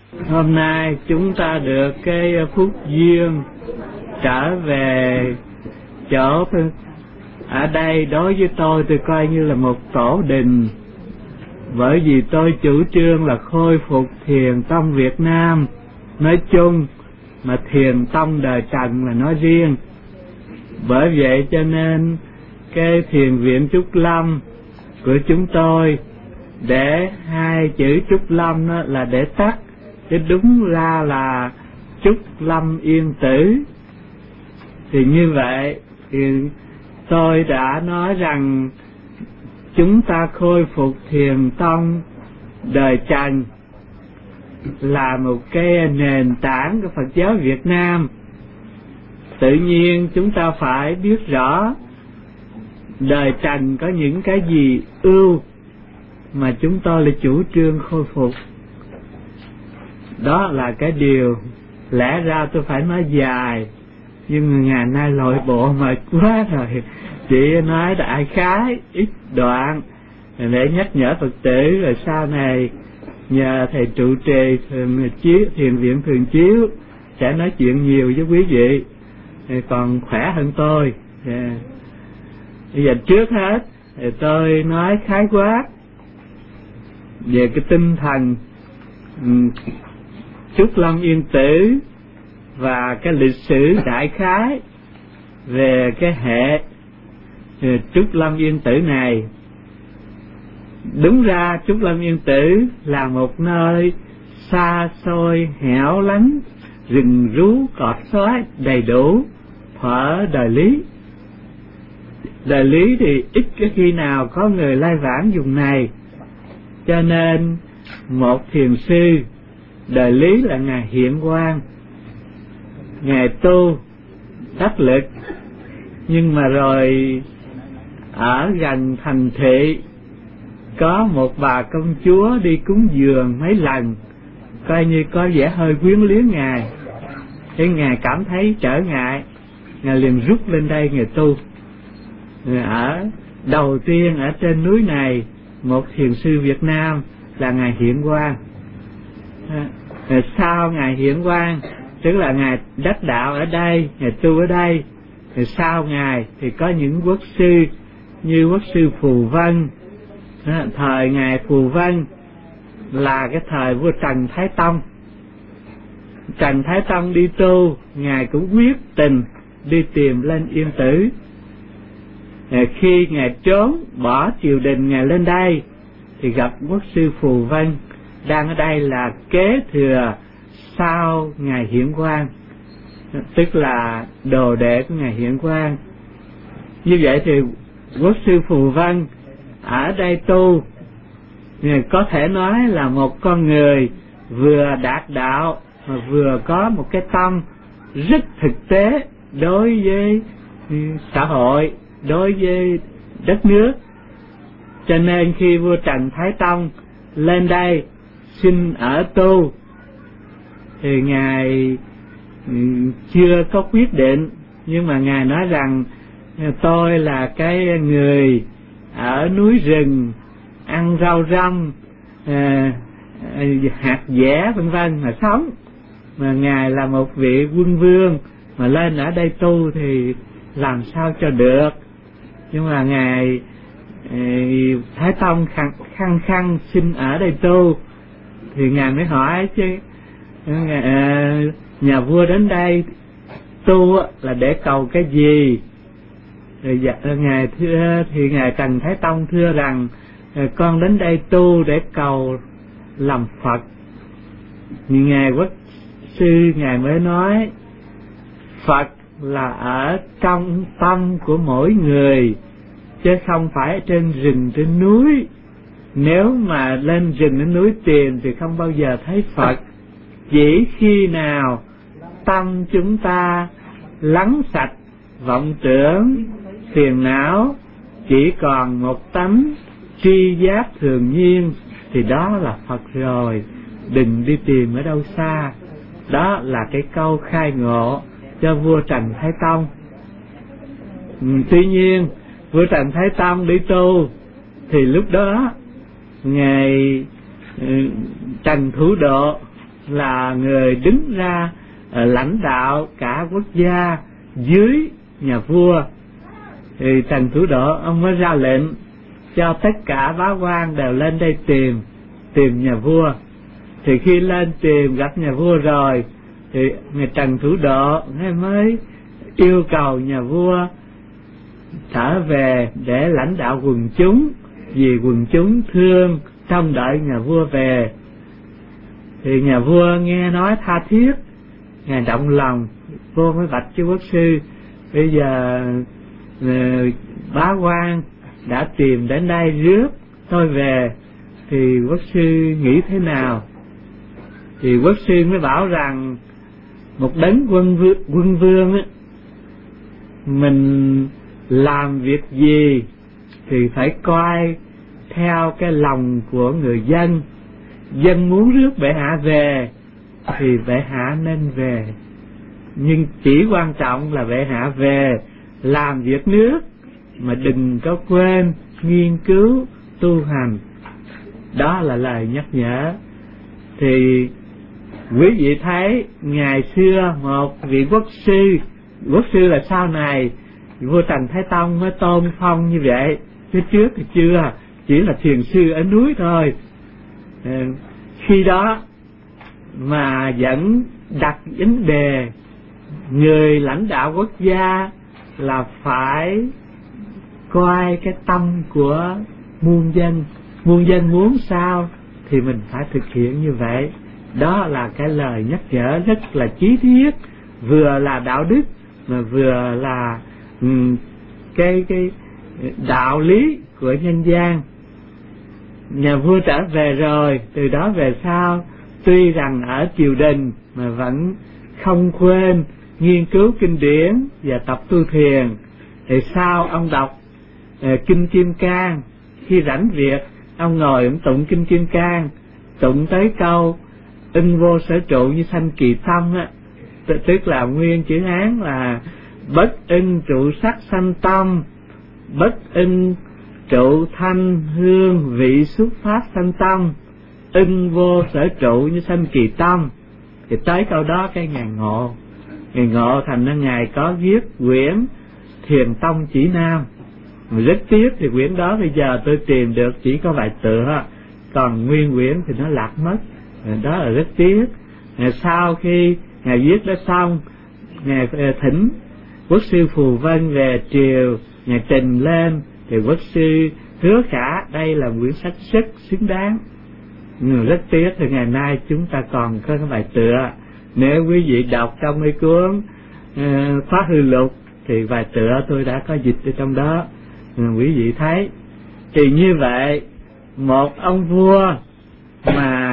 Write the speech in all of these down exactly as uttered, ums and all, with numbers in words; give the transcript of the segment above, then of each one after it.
Hôm nay chúng ta được cái phúc duyên trở về chỗ ở đây. Đối với tôi, tôi coi như là một tổ đình, bởi vì tôi chủ trương là khôi phục thiền tông Việt Nam nói chung, mà thiền tông đời Trần là nói riêng. Bởi vậy cho nên cái thiền viện Trúc Lâm của chúng tôi, để hai chữ Trúc Lâm đó là để tắt, chứ đúng ra là Trúc Lâm Yên Tử. Thì như vậy thì tôi đã nói rằng chúng ta khôi phục thiền tông đời Trần là một cái nền tảng của Phật giáo Việt Nam. Tự nhiên chúng ta phải biết rõ đời Trần có những cái gì ưu mà chúng tôi là chủ trương khôi phục. Đó là cái điều lẽ ra tôi phải nói dài, nhưng ngày nay lội bộ mệt quá rồi, chỉ nói đại khái ít đoạn để nhắc nhở Phật tử, rồi sau này nhờ thầy trụ trì thường chiếu thiền viện thường chiếu sẽ nói chuyện nhiều với quý vị, còn khỏe hơn tôi. Yeah. Bây giờ trước hết thì tôi nói khái quát về cái tinh thần um, Trúc Lâm Yên Tử và cái lịch sử đại khái về cái hệ Trúc Lâm Yên Tử này. Đúng ra Trúc Lâm Yên Tử là một nơi xa xôi hẻo lánh, rừng rú cọt xói đầy đủ thuở đời Lý. Đời Lý thì ít cái khi nào có người lai vãng vùng này, cho nên một thiền sư đời Lý là ngài Hiện Quang, ngài tu đắc lực, nhưng mà rồi ở gần thành thị có một bà công chúa đi cúng dường mấy lần, coi như có vẻ hơi quyến luyến ngài. Thế ngài cảm thấy trở ngại, ngài liền rút lên đây ngài tu. Người ở đầu tiên ở trên núi này, một thiền sư Việt Nam là ngài Hiện Quang. Rồi sau ngài Hiện Quang, tức là ngài đắc đạo ở đây, ngài tu ở đây. Rồi sau ngài thì có những quốc sư như quốc sư Phù Vân. Thời ngài Phù Vân là cái thời vua Trần Thái Tông. Trần Thái Tông đi tu, ngài cũng quyết tình đi tìm lên Yên Tử. Khi ngài trốn bỏ triều đình, ngài lên đây thì gặp quốc sư Phù Vân đang ở đây là kế thừa sau ngài Hiện Quang, tức là đồ đệ của ngài Hiện Quang. Như vậy thì quốc sư Phù Vân ở đây tu, có thể nói là một con người vừa đạt đạo mà vừa có một cái tâm rất thực tế đối với xã hội, đối với đất nước. Cho nên khi vua Trần Thái Tông lên đây xin ở tu thì ngài chưa có quyết định, nhưng mà ngài nói rằng tôi là cái người ở núi rừng ăn rau răm, à, hạt dẻ vân vân mà sống, mà ngài là một vị quân vương mà lên ở đây tu thì làm sao cho được. Nhưng mà ngài Thái Tông khăng khăng, khăng xin ở đây tu thì ngài mới hỏi chứ, à, nhà vua đến đây tu là để cầu cái gì? Rồi dạ, ngài thưa thì ngài Trần Thái Tông thưa rằng con đến đây tu để cầu làm Phật. Nhưng ngài quốc sư ngài mới nói Phật là ở trong tâm của mỗi người, chứ không phải trên rừng trên núi. Nếu mà lên rừng lên núi tìm thì không bao giờ thấy Phật. Chỉ khi nào tâm chúng ta lắng sạch vọng tưởng phiền não, chỉ còn một tánh tri giác thường nhiên, thì đó là Phật rồi, đừng đi tìm ở đâu xa. Đó là cái câu khai ngộ cho vua Trần Thái Tông. Ừ, tuy nhiên vua Trần Thái Tông đi tu thì lúc đó ngài ừ, Trần Thủ Độ là người đứng ra lãnh đạo cả quốc gia dưới nhà vua, thì Trần Thủ Độ ông mới ra lệnh cho tất cả bá quan đều lên đây tìm tìm nhà vua. Thì khi lên tìm gặp nhà vua rồi thì người Trần Thủ Độ ngài mới yêu cầu nhà vua trở về để lãnh đạo quần chúng, vì quần chúng thương trông đợi nhà vua về. Thì nhà vua nghe nói tha thiết, ngài động lòng, vua mới bạch với quốc sư: bây giờ bá quan đã tìm đến đây rước tôi về, thì quốc sư nghĩ thế nào? Thì quốc sư mới bảo rằng một đấng quân vương, quân vương á, mình làm việc gì thì phải coi theo cái lòng của người dân. Dân muốn rước bệ hạ về thì bệ hạ nên về, nhưng chỉ quan trọng là bệ hạ về làm việc nước, mà đừng có quên nghiên cứu tu hành. Đó là lời nhắc nhở. Thì quý vị thấy ngày xưa một vị quốc sư, quốc sư là sau này vua Trần Thái Tông mới tôn phong như vậy, phía trước thì chưa, chỉ là thiền sư ở núi thôi. Khi đó mà vẫn đặt vấn đề người lãnh đạo quốc gia là phải coi cái tâm của muôn dân, muôn dân muốn sao thì mình phải thực hiện như vậy. Đó là cái lời nhắc nhở rất là chí thiết, vừa là đạo đức mà vừa là um, cái cái đạo lý của nhân gian. Nhà vua trở về rồi, từ đó về sau tuy rằng ở triều đình mà vẫn không quên nghiên cứu kinh điển và tập tu thiền. Thì sau ông đọc uh, kinh Kim Cang, khi rảnh việc ông ngồi ông tụng kinh Kim Cang, tụng tới câu ưng vô sở trụ như sanh kỳ tâm á, tức là nguyên chữ Hán là bất ưng trụ sắc sanh tâm, bất ưng trụ thanh hương vị xuất phát sanh tâm, ưng vô sở trụ như sanh kỳ tâm. Thì tới câu đó cái ngài ngộ, ngài ngộ thành ra ngài có viết quyển Thiền Tông Chỉ Nam. Rất tiếc thì quyển đó bây giờ tôi tìm được chỉ có vài tựa, còn nguyên quyển thì nó lạc mất. Đó là rất tiếc. Sau khi ngài viết đó xong, ngài thỉnh quốc sư Phù Vân về triều, ngài trình lên thì quốc sư hứa khả đây là quyển sách rất xứng đáng. Nhưng rất tiếc thì ngày nay chúng ta còn có cái bài tựa. Nếu quý vị đọc trong mấy cuốn uh, Phá Hư Lục thì bài tựa tôi đã có dịch ở trong đó. Quý vị thấy thì như vậy, một ông vua mà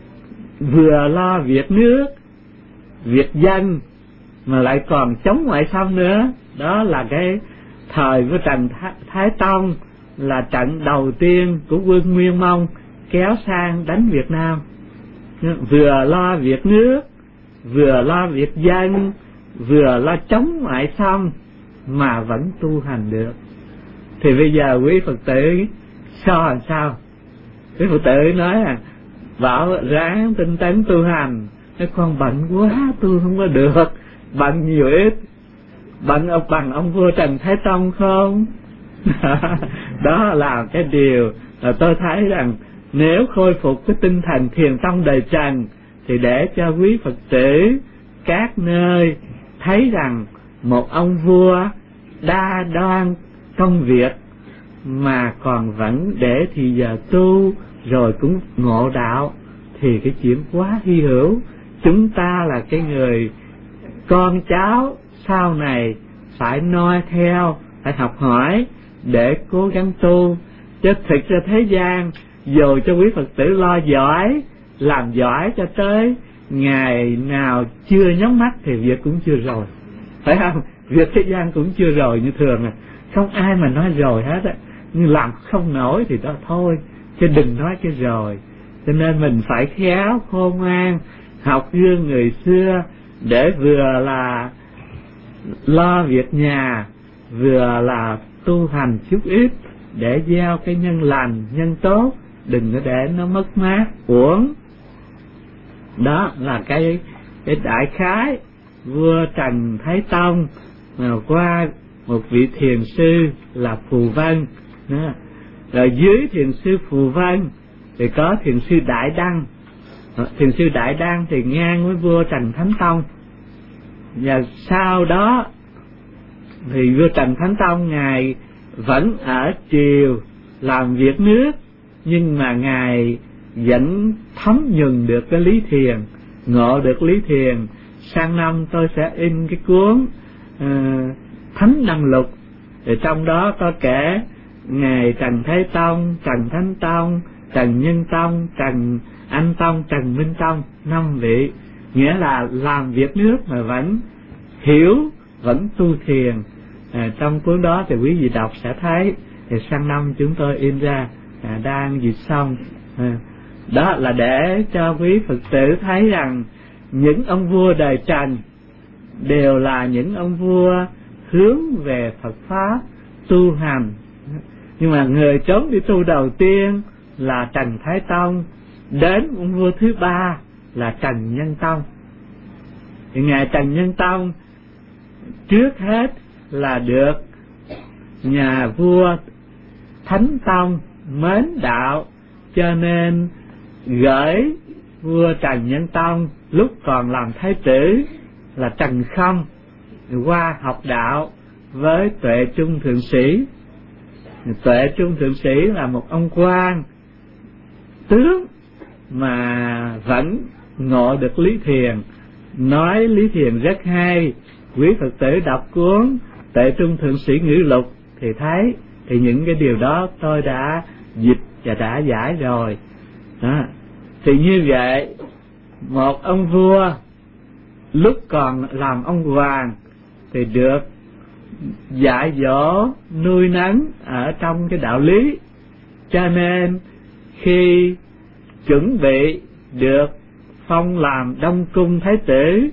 vừa lo việc nước, việc dân mà lại còn chống ngoại xâm nữa, đó là cái thời của Trần Thái Tông, là trận đầu tiên của quân Nguyên Mông kéo sang đánh Việt Nam. Vừa lo việc nước, vừa lo việc dân, vừa lo chống ngoại xâm mà vẫn tu hành được. Thì bây giờ quý Phật tử so làm sao? Quý Phật tử nói à, bảo ráng tinh tấn tu hành, nó con bận quá tu không có được. Bận nhiều ít, bận ông bằng ông vua Trần Thái Tông không? Đó là cái điều là tôi thấy rằng nếu khôi phục cái tinh thần thiền tông đời Trần thì để cho quý Phật tử các nơi thấy rằng một ông vua đa đoan công việc mà còn vẫn để thì giờ tu rồi cũng ngộ đạo, thì cái chuyện quá hy hữu. Chúng ta là cái người con cháu sau này phải noi theo, phải học hỏi để cố gắng tu. Chứ thực ra thế gian dù cho quý Phật tử lo giỏi, làm giỏi cho tới ngày nào chưa nhắm mắt thì việc cũng chưa rồi, phải không? Việc thế gian cũng chưa rồi như thường à, không ai mà nói rồi hết á, nhưng làm không nổi thì đó thôi, chứ đừng nói cái rồi. Cho nên mình phải khéo khôn ngoan, học gương người xưa để vừa là lo việc nhà, vừa là tu hành chút ít để gieo cái nhân lành, nhân tốt, đừng có để nó mất mát, uổng. Đó là cái cái đại khái vua Trần Thái Tông qua một vị thiền sư là Phù Vân đó. Rồi dưới thiền sư Phù Vân thì có thiền sư Đại Đăng. Thiền sư Đại Đăng thì ngang với vua Trần Thánh Tông. Và sau đó thì vua Trần Thánh Tông ngài vẫn ở triều làm việc nước, nhưng mà ngài vẫn thấm nhuần được cái lý thiền, ngộ được lý thiền. Sang năm tôi sẽ in cái cuốn uh, Thánh Đăng Lục, thì trong đó có kể ngài Trần Thái Tông, Trần Thánh Tông, Trần Nhân Tông, Trần Anh Tông, Trần Minh Tông, năm vị, nghĩa là làm việc nước mà vẫn hiểu, vẫn tu thiền. À, trong cuốn đó thì quý vị đọc sẽ thấy, thì sang năm chúng tôi in ra, à, đang dịch xong. À, đó là để cho quý Phật tử thấy rằng những ông vua đời Trần đều là những ông vua hướng về Phật Pháp, tu hành. Nhưng mà người trốn đi tu đầu tiên là Trần Thái Tông, đến ông vua thứ ba là Trần Nhân Tông. Thì ngài Trần Nhân Tông trước hết là được nhà vua Thánh Tông mến đạo, cho nên gửi vua Trần Nhân Tông lúc còn làm thái tử là Trần Không qua học đạo với Tuệ Trung Thượng Sĩ. Tuệ Trung Thượng Sĩ là một ông quan tướng mà vẫn ngộ được lý thiền, nói lý thiền rất hay. Quý Phật tử đọc cuốn Tuệ Trung Thượng Sĩ Ngữ Lục thì thấy, thì những cái điều đó tôi đã dịch và đã giải rồi đó. Thì như vậy, một ông vua lúc còn làm ông hoàng thì được dạy dỗ nuôi nấng ở trong cái đạo lý, cho nên khi chuẩn bị được phong làm Đông Cung Thái tử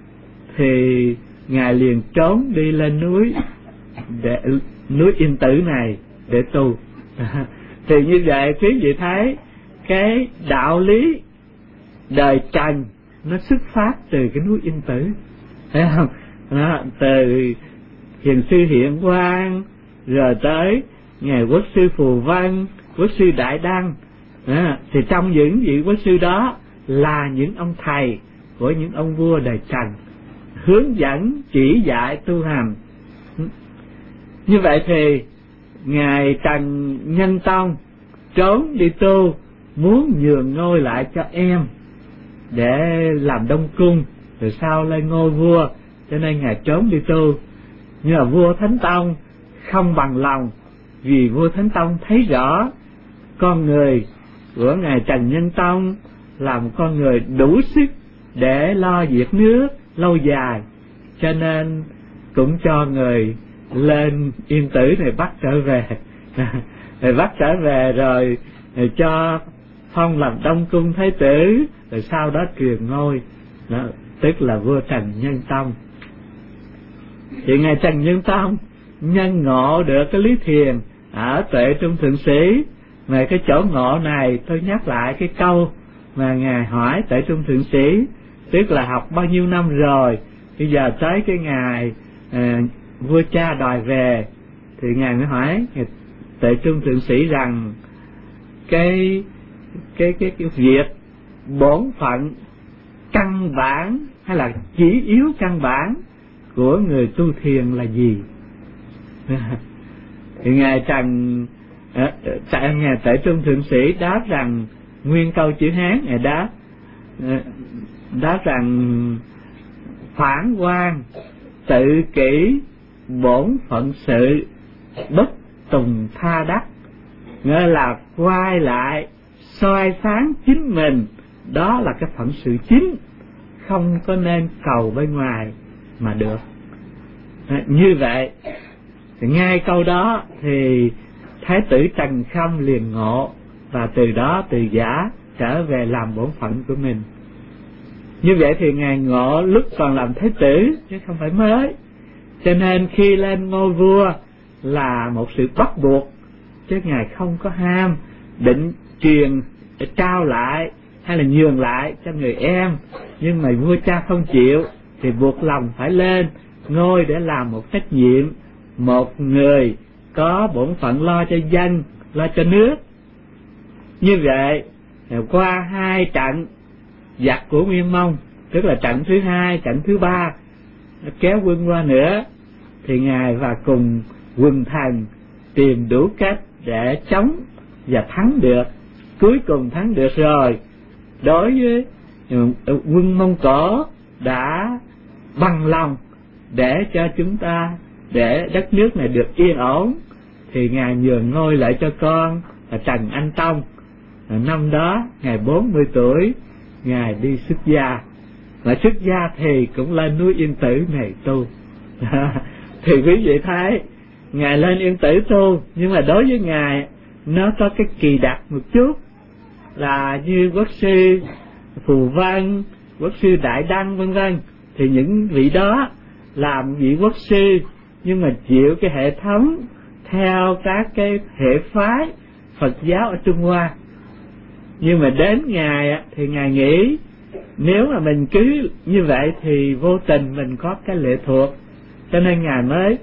thì ngài liền trốn đi lên núi để, núi Yên Tử này để tu. Thì như vậy quý vị thấy cái đạo lý đời Trần nó xuất phát từ cái núi Yên Tử, thấy không? Đó, từ Hiền sư Hiện Quang rồi tới ngài Quốc sư Phù Vân, Quốc sư Đại Đăng. Đó, thì trong những vị quốc sư đó là những ông thầy của những ông vua đời Trần, hướng dẫn chỉ dạy tu hành. Như vậy thì ngài Trần Nhân Tông trốn đi tu, muốn nhường ngôi lại cho em để làm Đông Cung, rồi sau lên ngôi vua, cho nên ngài trốn đi tu. Nhưng mà vua Thánh Tông không bằng lòng, vì vua Thánh Tông thấy rõ con người của ngài Trần Nhân Tông là một con người đủ sức để lo việc nước lâu dài, cho nên cũng cho người lên Yên Tử này bắt trở về. Rồi bắt trở về rồi, rồi cho phong làm Đông Cung Thái tử, rồi sau đó truyền ngôi, đó, tức là vua Trần Nhân Tông. Thì ngài Trần Nhân Tông nhân ngộ được cái lý thiền ở Tuệ Trung Thượng Sĩ. Về cái chỗ ngộ này tôi nhắc lại cái câu mà ngài hỏi Tuệ Trung Thượng Sĩ, tức là học bao nhiêu năm rồi, bây giờ tới cái ngày à, vua cha đòi về, thì ngài mới hỏi ngài Tuệ Trung Thượng Sĩ rằng cái cái cái cái việc bổn phận căn bản hay là chỉ yếu căn bản của người tu thiền là gì? Thì ngài Trần tại ngài Tuệ Trung Thượng Sĩ đáp rằng, nguyên câu chữ Hán ngài đáp đáp rằng phản quan tự kỷ bổn phận sự bất tùng tha đắc, nghĩa là quay lại soi sáng chính mình, đó là cái phận sự chính, không có nên cầu bên ngoài mà được. Như vậy thì ngay câu đó thì Thái tử Trần Khâm liền ngộ, và từ đó từ giả trở về làm bổn phận của mình. Như vậy thì ngài ngộ lúc còn làm thái tử chứ không phải mới, cho nên khi lên ngôi vua là một sự bắt buộc, chứ ngài không có ham định truyền trao lại hay là nhường lại cho người em, nhưng mà vua cha không chịu thì buộc lòng phải lên ngôi để làm một trách nhiệm, một người có bổn phận lo cho dân, lo cho nước. Như vậy qua hai trận giặc của Nguyên Mông, tức là trận thứ hai, trận thứ ba, nó kéo quân qua nữa, thì ngài và cùng quần thần tìm đủ cách để chống và thắng được. Cuối cùng thắng được rồi, đối với quân Mông Cổ đã bằng lòng để cho chúng ta, để đất nước này được yên ổn, thì ngài nhường ngôi lại cho con là Trần Anh Tông. Năm đó ngài bốn mươi tuổi, ngài đi xuất gia, mà xuất gia thì cũng lên núi Yên Tử này tu. Thì quý vị thấy ngài lên Yên Tử tu, nhưng mà đối với ngài nó có cái kỳ đặc một chút, là như quốc sư Phù Văn, quốc sư Đại Đăng vân vân, thì những vị đó làm vị quốc sư nhưng mà chịu cái hệ thống theo các cái hệ phái Phật giáo ở Trung Hoa. Nhưng mà đến ngài thì ngài nghĩ nếu mà mình cứ như vậy thì vô tình mình có cái lệ thuộc, cho nên ngài mới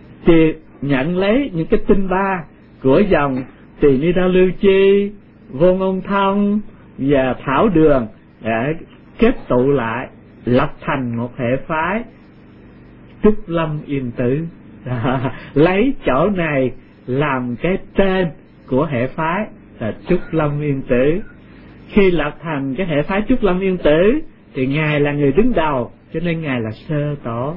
nhận lấy những cái tinh ba của dòng Tỳ Ni Đao Lưu Chi, Vô Ngôn Thông và Thảo Đường để kết tụ lại lập thành một hệ phái Trúc Lâm Yên Tử. Lấy chỗ này làm cái tên của hệ phái là Trúc Lâm Yên Tử. Khi lập thành cái hệ phái Trúc Lâm Yên Tử thì ngài là người đứng đầu, cho nên ngài là sơ tổ.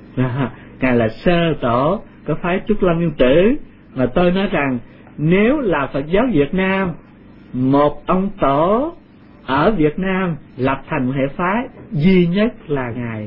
Ngài là sơ tổ của phái Trúc Lâm Yên Tử. Mà tôi nói rằng nếu là Phật giáo Việt Nam, một ông tổ ở Việt Nam lập thành một hệ phái duy nhất là ngài.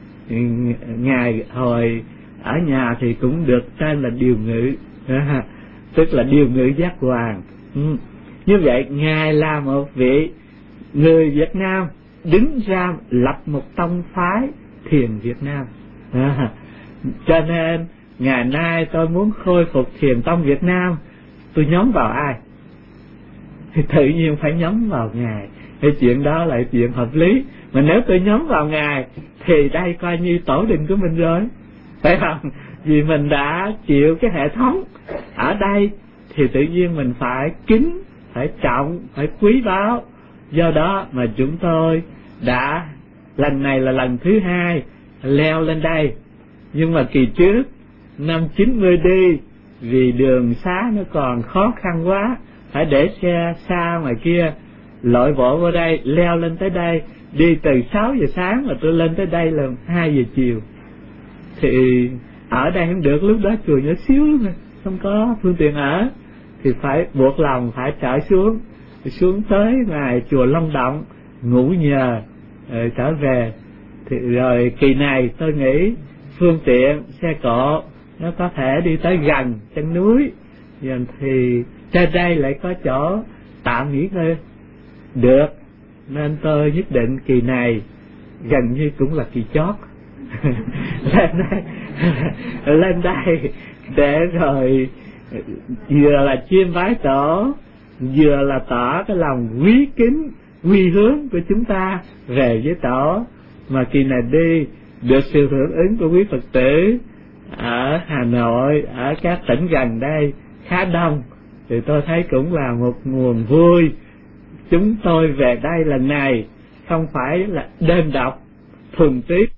Ngài hồi ở nhà thì cũng được tên là Điều Ngự, tức là Điều Ngự Giác Hoàng. Như vậy ngài là một vị người Việt Nam đứng ra lập một tông phái Thiền Việt Nam. À, cho nên ngày nay tôi muốn khôi phục Thiền tông Việt Nam, tôi nhóm vào ai? Thì tự nhiên phải nhóm vào ngài. Cái chuyện đó là chuyện hợp lý. Mà nếu tôi nhóm vào ngài thì đây coi như tổ đình của mình rồi, phải không? Vì mình đã chịu cái hệ thống ở đây thì tự nhiên mình phải kính, phải trọng, phải quý báu. Do đó mà chúng tôi đã lần này là lần thứ hai leo lên đây. Nhưng mà kỳ trước năm chín mươi đi, vì đường xá nó còn khó khăn quá, phải để xe xa ngoài kia, lội bộ qua đây, leo lên tới đây, đi từ sáu giờ sáng mà tôi lên tới đây là hai giờ chiều. Thì ở đây không được, lúc đó chùa nhỏ xíu mà không có phương tiện ở, thì phải buộc lòng phải trở xuống, xuống tới ngoài chùa Long Động ngủ nhờ rồi trở về. Thì rồi kỳ này tôi nghĩ phương tiện xe cộ nó có thể đi tới gần chân núi, rồi thì trên đây lại có chỗ tạm nghỉ ngơi được, nên tôi nhất định kỳ này gần như cũng là kỳ chót lên đây lên đây để rồi vừa là chiêm bái tổ, vừa là tỏ cái lòng quý kính quy hướng của chúng ta về với tổ. Mà kỳ này đi được sự hưởng ứng của quý Phật tử ở Hà Nội, ở các tỉnh gần đây khá đông, thì tôi thấy cũng là một nguồn vui. Chúng tôi về đây lần này không phải là đơn độc thuần túy